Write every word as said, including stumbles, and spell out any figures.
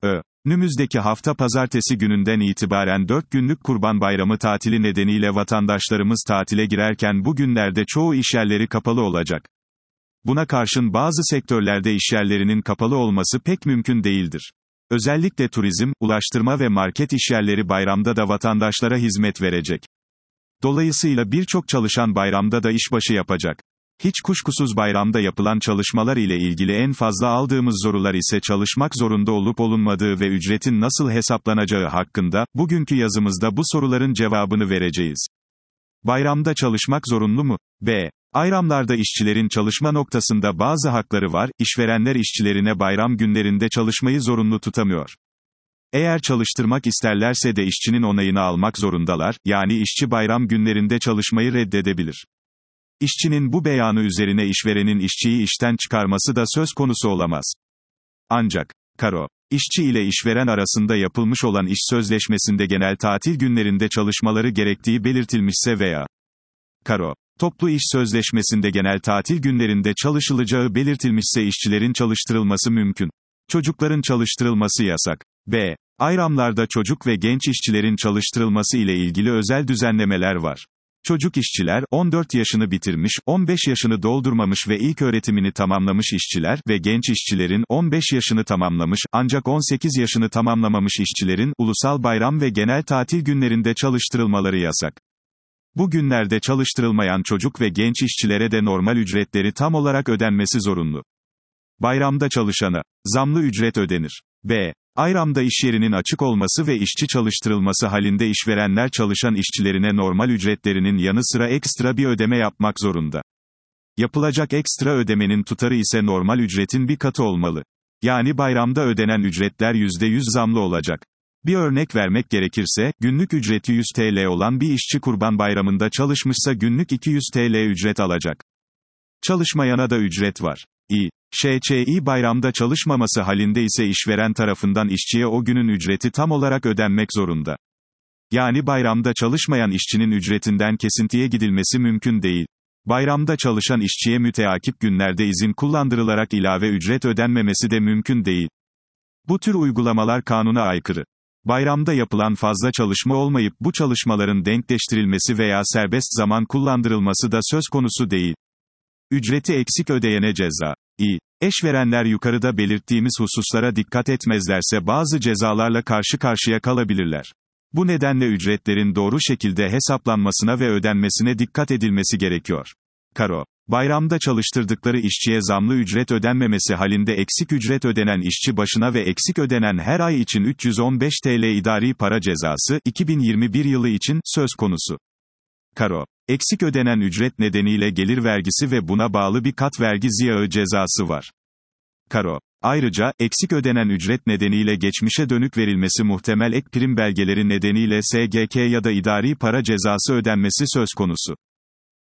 Ö. Önümüzdeki hafta pazartesi gününden itibaren dört günlük Kurban Bayramı tatili nedeniyle vatandaşlarımız tatile girerken bu günlerde çoğu işyerleri kapalı olacak. Buna karşın bazı sektörlerde işyerlerinin kapalı olması pek mümkün değildir. Özellikle turizm, ulaştırma ve market işyerleri bayramda da vatandaşlara hizmet verecek. Dolayısıyla birçok çalışan bayramda da işbaşı yapacak. Hiç kuşkusuz bayramda yapılan çalışmalar ile ilgili en fazla aldığımız sorular ise çalışmak zorunda olup olunmadığı ve ücretin nasıl hesaplanacağı hakkında. Bugünkü yazımızda bu soruların cevabını vereceğiz. Bayramda çalışmak zorunlu mu? B. Bayramlarda işçilerin çalışma noktasında bazı hakları var, işverenler işçilerine bayram günlerinde çalışmayı zorunlu tutamıyor. Eğer çalıştırmak isterlerse de işçinin onayını almak zorundalar, yani işçi bayram günlerinde çalışmayı reddedebilir. İşçinin bu beyanı üzerine işverenin işçiyi işten çıkarması da söz konusu olamaz. Ancak, karo, işçi ile işveren arasında yapılmış olan iş sözleşmesinde genel tatil günlerinde çalışmaları gerektiği belirtilmişse veya karo, toplu iş sözleşmesinde genel tatil günlerinde çalışılacağı belirtilmişse işçilerin çalıştırılması mümkün. Çocukların çalıştırılması yasak. B. Bayramlarda çocuk ve genç işçilerin çalıştırılması ile ilgili özel düzenlemeler var. Çocuk işçiler, on dört yaşını bitirmiş, on beş yaşını doldurmamış ve ilk öğretimini tamamlamış işçiler ve genç işçilerin, on beş yaşını tamamlamış, ancak on sekiz yaşını tamamlamamış işçilerin, ulusal bayram ve genel tatil günlerinde çalıştırılmaları yasak. Bu günlerde çalıştırılmayan çocuk ve genç işçilere de normal ücretleri tam olarak ödenmesi zorunlu. Bayramda çalışana, zamlı ücret ödenir. B. Bayramda işyerinin açık olması ve işçi çalıştırılması halinde işverenler çalışan işçilerine normal ücretlerinin yanı sıra ekstra bir ödeme yapmak zorunda. Yapılacak ekstra ödemenin tutarı ise normal ücretin bir katı olmalı. Yani bayramda ödenen ücretler yüzde yüz zamlı olacak. Bir örnek vermek gerekirse, günlük ücreti yüz TL olan bir işçi Kurban Bayramı'nda çalışmışsa günlük iki yüz TL ücret alacak. Çalışmayana da ücret var. İ. Ş Ç İ bayramda çalışmaması halinde ise işveren tarafından işçiye o günün ücreti tam olarak ödenmek zorunda. Yani bayramda çalışmayan işçinin ücretinden kesintiye gidilmesi mümkün değil. Bayramda çalışan işçiye müteakip günlerde izin kullandırılarak ilave ücret ödenmemesi de mümkün değil. Bu tür uygulamalar kanuna aykırı. Bayramda yapılan fazla çalışma olmayıp bu çalışmaların denkleştirilmesi veya serbest zaman kullandırılması da söz konusu değil. Ücreti eksik ödeyene ceza. İ. Eşverenler yukarıda belirttiğimiz hususlara dikkat etmezlerse bazı cezalarla karşı karşıya kalabilirler. Bu nedenle ücretlerin doğru şekilde hesaplanmasına ve ödenmesine dikkat edilmesi gerekiyor. Karo. Bayramda çalıştırdıkları işçiye zamlı ücret ödenmemesi halinde eksik ücret ödenen işçi başına ve eksik ödenen her ay için üç yüz on beş TL idari para cezası, iki bin yirmi bir yılı için, söz konusu. Karo. Eksik ödenen ücret nedeniyle gelir vergisi ve buna bağlı bir kat vergi ziyağı cezası var. Karo. Ayrıca, eksik ödenen ücret nedeniyle geçmişe dönük verilmesi muhtemel ek prim belgeleri nedeniyle S G K ya da idari para cezası ödenmesi söz konusu.